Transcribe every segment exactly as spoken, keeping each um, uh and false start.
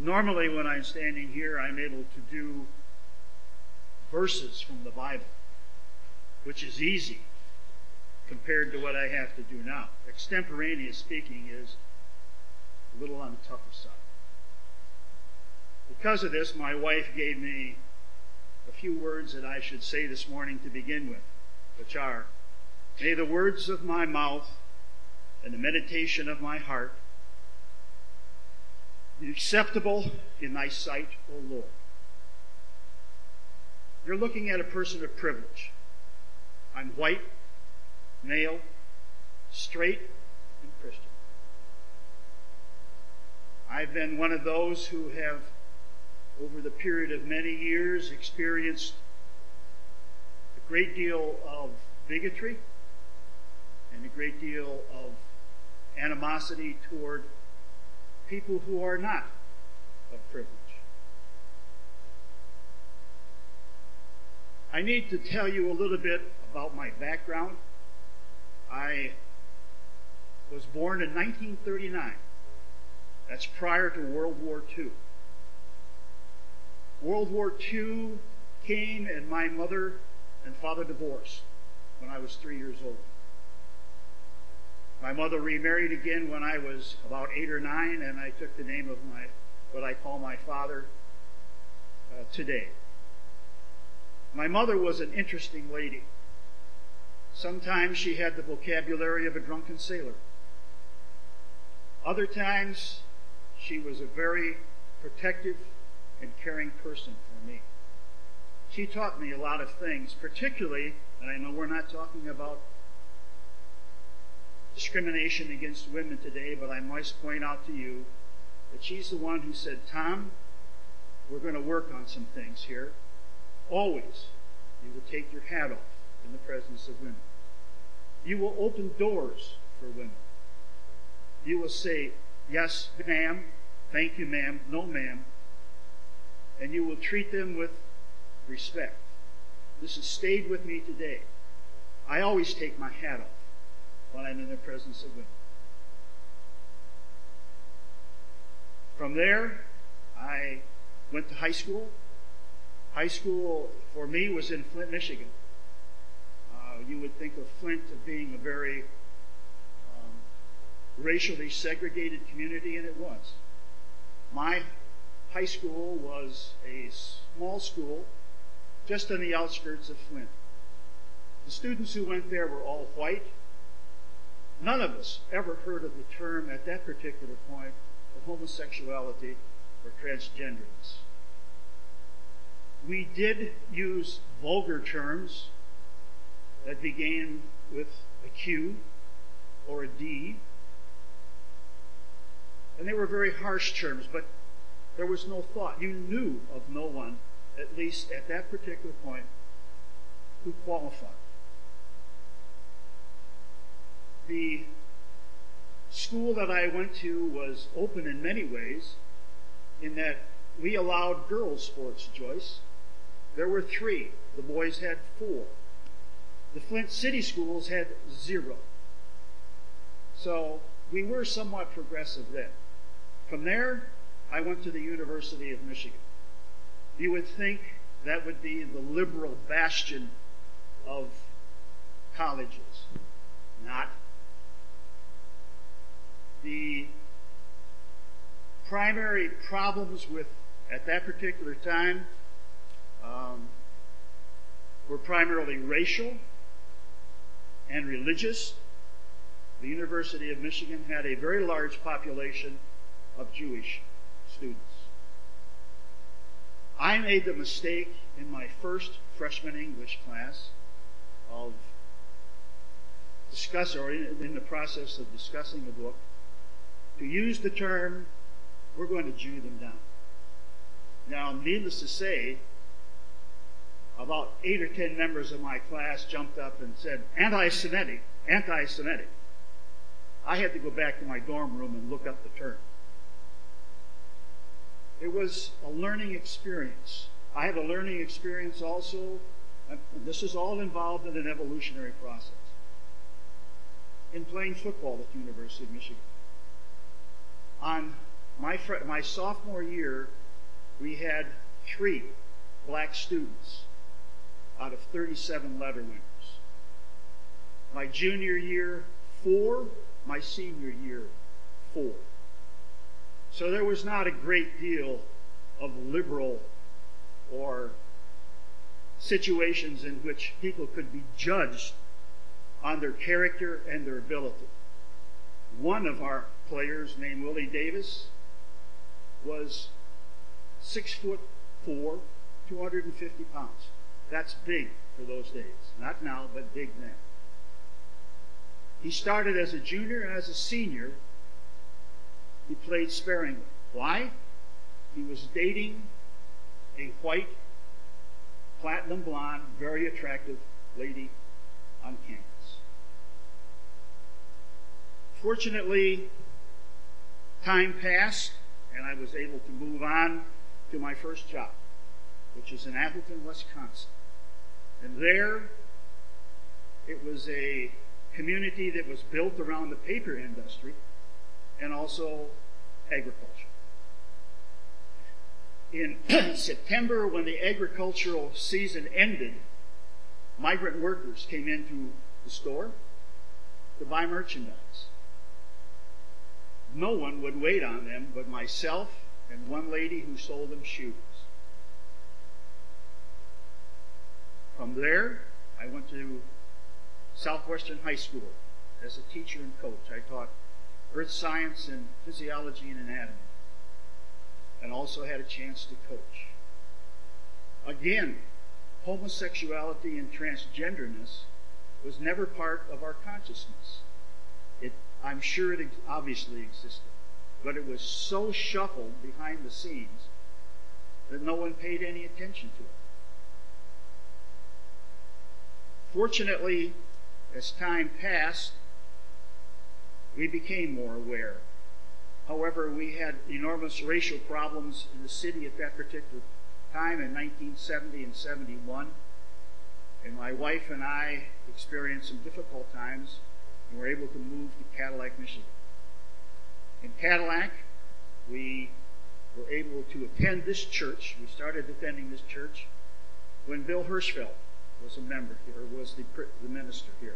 Normally when I'm standing here, I'm able to do verses from the Bible, which is easy compared to what I have to do now. Extemporaneous speaking is a little on the tougher side. Because of this, my wife gave me a few words that I should say this morning to begin with, which are, may the words of my mouth and the meditation of my heart be acceptable in thy sight, O Lord. You're looking at a person of privilege. I'm white, male, straight, and Christian. I've been one of those who have, over the period of many years, experienced a great deal of bigotry and a great deal of animosity toward people who are not of privilege. I need to tell you a little bit about my background. I was born in nineteen thirty-nine. That's prior to World War Two. World War Two came and my mother and father divorced when I was three years old. My mother remarried again when I was about eight or nine, and I took the name of my what I call my father uh, today. My mother was an interesting lady. Sometimes she had the vocabulary of a drunken sailor. Other times she was a very protective and caring person for me. She taught me a lot of things, particularly, and I know we're not talking about discrimination against women today, but I must point out to you that she's the one who said, Tom, we're going to work on some things here. Always, you will take your hat off in the presence of women. You will open doors for women. You will say, yes, ma'am, thank you, ma'am, no, ma'am, and you will treat them with respect. This has stayed with me today. I always take my hat off when I'm in the presence of women. From there, I went to high school. High school, for me, was in Flint, Michigan. Uh, you would think of Flint as being a very um, racially segregated community, and it was. My high school was a small school just on the outskirts of Flint. The students who went there were all white. None of us ever heard of the term at that particular point of homosexuality or transgenderness. We did use vulgar terms that began with a Q or a D. And they were very harsh terms, but there was no thought. You knew of no one, at least at that particular point, who qualified. The school that I went to was open in many ways, in that we allowed girls' sports, Joyce. There were three. The boys had four. The Flint City schools had zero. So we were somewhat progressive then. From there, I went to the University of Michigan. You would think that would be the liberal bastion of colleges. Not. The primary problems with, at that particular time, um, were primarily racial and religious. The University of Michigan had a very large population of Jewish students. I made the mistake in my first freshman English class of discuss, or in, in the process of discussing a book, to use the term, we're going to Jew them down. Now, needless to say, about eight or ten members of my class jumped up and said, anti-Semitic, anti-Semitic. I had to go back to my dorm room and look up the term. It was a learning experience. I had a learning experience also, and this is all involved in an evolutionary process, in playing football at the University of Michigan. On my, fr- my sophomore year, we had three black students out of thirty-seven letter winners. My junior year, four. My senior year, four. So there was not a great deal of liberal or situations in which people could be judged on their character and their ability. One of our players, named Willie Davis, was six foot four, two hundred fifty pounds. That's big for those days. Not now, but big then. He started as a junior, and as a senior, he played sparingly. Why? He was dating a white, platinum blonde, very attractive lady on campus. Fortunately, time passed, and I was able to move on to my first job, which is in Appleton, Wisconsin. And there, it was a community that was built around the paper industry and also agriculture. In September, when the agricultural season ended, migrant workers came into the store to buy merchandise. No one would wait on them but myself and one lady who sold them shoes. From there, I went to Southwestern High School as a teacher and coach. I taught earth science and physiology and anatomy, and also had a chance to coach. Again, homosexuality and transgenderness was never part of our consciousness. It, I'm sure it obviously existed, but it was so shuffled behind the scenes that no one paid any attention to it. Fortunately, as time passed, we became more aware. However, we had enormous racial problems in the city at that particular time in nineteen seventy and seventy-one. And my wife and I experienced some difficult times and were able to move to Cadillac, Michigan. In Cadillac, we were able to attend this church. We started attending this church when Bill Hirschfeld was a member here, or was the, the minister here.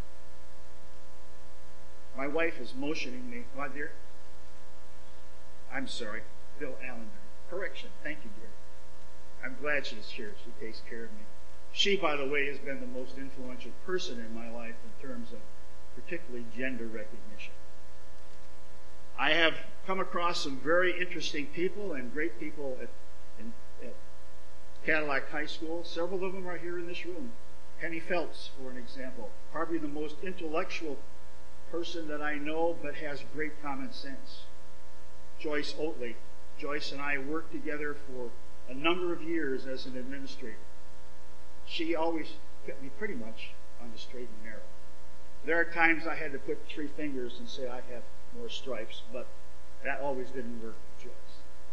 My wife is motioning me. What, dear? I'm sorry. Bill Allen. Correction. Thank you, dear. I'm glad she's here. She takes care of me. She, by the way, has been the most influential person in my life in terms of particularly gender recognition. I have come across some very interesting people and great people at, in, at Cadillac High School. Several of them are here in this room. Penny Phelps, for an example, probably the most intellectual person that I know, but has great common sense. Joyce Oatley. Joyce and I worked together for a number of years as an administrator. She always kept me pretty much on the straight and narrow. There are times I had to put three fingers and say I have more stripes, but that always didn't work with Joyce.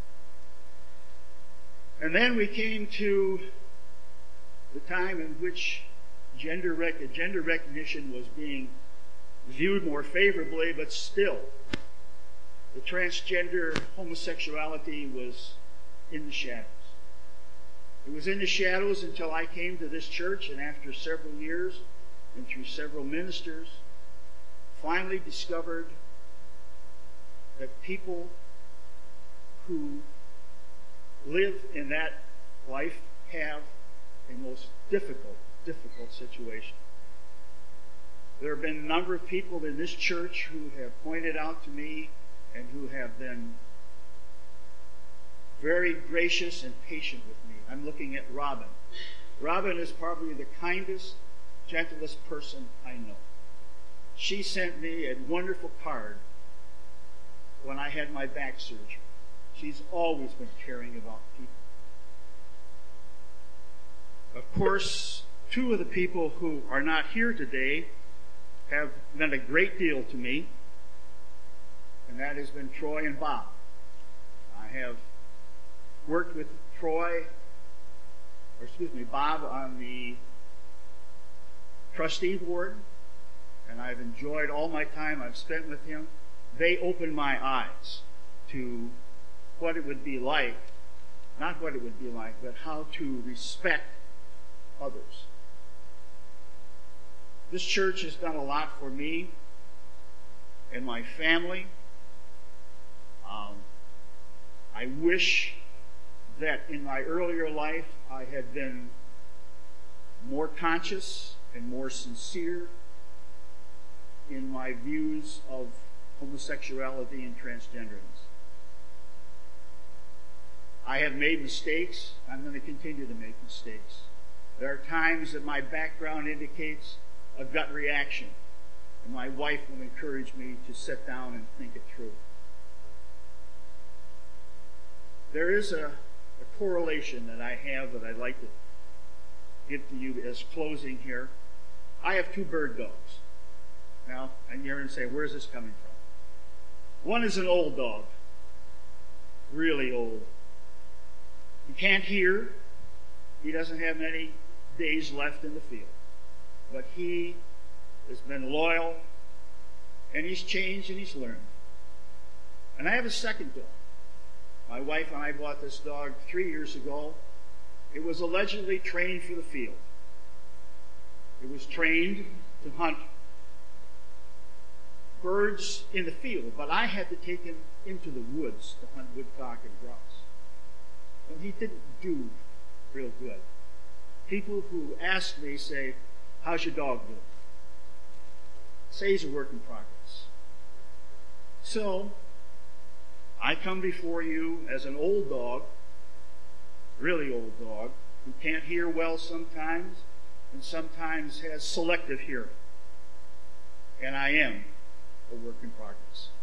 And then we came to the time in which gender, rec- gender recognition was being viewed more favorably, but still, the transgender homosexuality was in the shadows. It was in the shadows until I came to this church, and after several years and through several ministers, finally discovered that people who live in that life have a most difficult, difficult situation. There have been a number of people in this church who have pointed out to me and who have been very gracious and patient with me. I'm looking at Robin. Robin is probably the kindest, gentlest person I know. She sent me a wonderful card when I had my back surgery. She's always been caring about people. Of course, two of the people who are not here today have meant a great deal to me, and that has been Troy and Bob. I have worked with Troy, or excuse me, Bob on the trustee board, and I've enjoyed all my time I've spent with him. They opened my eyes to what it would be like, not what it would be like, but how to respect others. This church has done a lot for me and my family. Um, I wish that in my earlier life I had been more conscious and more sincere in my views of homosexuality and transgenderism. I have made mistakes. I'm going to continue to make mistakes. There are times that my background indicates a gut reaction, and my wife will encourage me to sit down and think it through. There is a, a correlation that I have that I'd like to give to you as closing here. I have two bird dogs. Now, and you're going to say, where's this coming from? One is an old dog, really old. He can't hear. He doesn't have many days left in the field. But he has been loyal, and he's changed and he's learned. And I have a second dog. My wife and I bought this dog three years ago. It was allegedly trained for the field. It was trained to hunt birds in the field, but I had to take him into the woods to hunt woodcock and grouse. And he didn't do real good. People who ask me say, how's your dog doing? Say he's a work in progress. So, I come before you as an old dog, really old dog, who can't hear well sometimes, and sometimes has selective hearing. And I am a work in progress.